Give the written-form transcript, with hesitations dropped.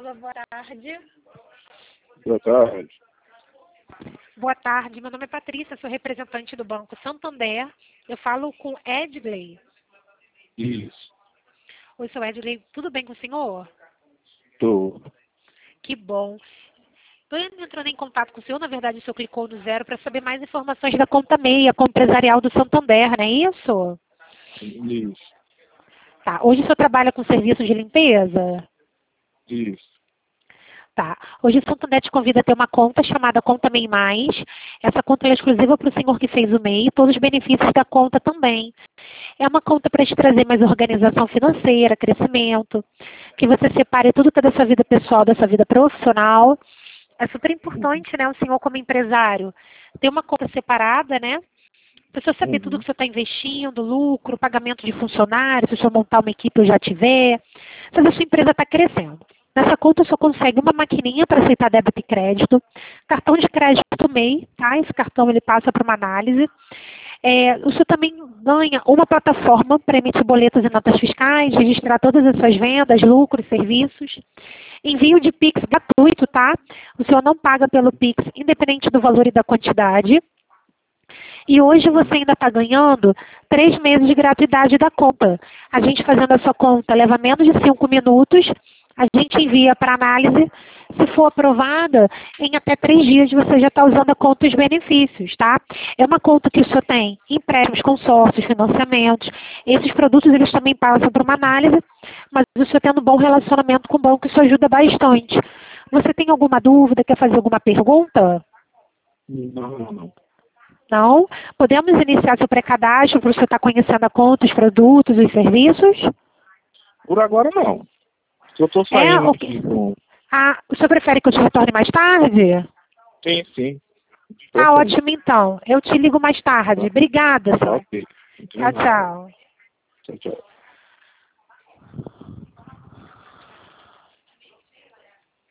Alô, boa tarde. Boa tarde. Boa tarde, meu nome é Patrícia, sou representante do Banco Santander. Eu falo com Edgley. Isso. Oi, seu Edgley, tudo bem com o senhor? Tô. Que bom. Estou entrando em contato com o senhor, na verdade o senhor clicou no 0 para saber mais informações da conta MEI, a conta empresarial do Santander, não é isso? Isso. Tá, hoje o senhor trabalha com serviço de limpeza? Isso. Tá. Hoje o Santander te convida a ter uma conta chamada Conta MEI Mais. Essa conta é exclusiva para o senhor que fez o MEI, todos os benefícios da conta também. É uma conta para te trazer mais organização financeira, crescimento, que você separe tudo que é da sua vida pessoal, da sua vida profissional. É super importante, né, o senhor como empresário, ter uma conta separada, né? Para o senhor saber tudo que o senhor está investindo, lucro, pagamento de funcionários, se o senhor montar uma equipe ou já tiver, fazer a sua empresa está crescendo. Nessa conta o senhor consegue uma maquininha para aceitar débito e crédito, cartão de crédito MEI, tá? Esse cartão ele passa para uma análise. O senhor também ganha uma plataforma para emitir boletos e notas fiscais, registrar todas as suas vendas, lucros, serviços. Envio de Pix gratuito, tá? O senhor não paga pelo Pix, independente do valor e da quantidade. E hoje você ainda está ganhando 3 meses de gratuidade da conta. A gente fazendo a sua conta leva menos de 5 minutos. A gente envia para análise. Se for aprovada, em até 3 dias você já está usando a conta e os benefícios, tá? É uma conta que o senhor tem empréstimos, consórcios, financiamentos. Esses produtos eles também passam para uma análise, mas o senhor tendo um bom relacionamento com o banco, isso ajuda bastante. Você tem alguma dúvida, quer fazer alguma pergunta? Não. Não? Podemos iniciar seu pré-cadastro para você estar conhecendo a conta, os produtos, os serviços? Por agora não. Eu estou saindo Ok. aqui. O senhor prefere que eu te retorne mais tarde? Sim. Tá ótimo então. Eu te ligo mais tarde. Obrigada, senhor. Ok. Tchau, tchau. Tchau.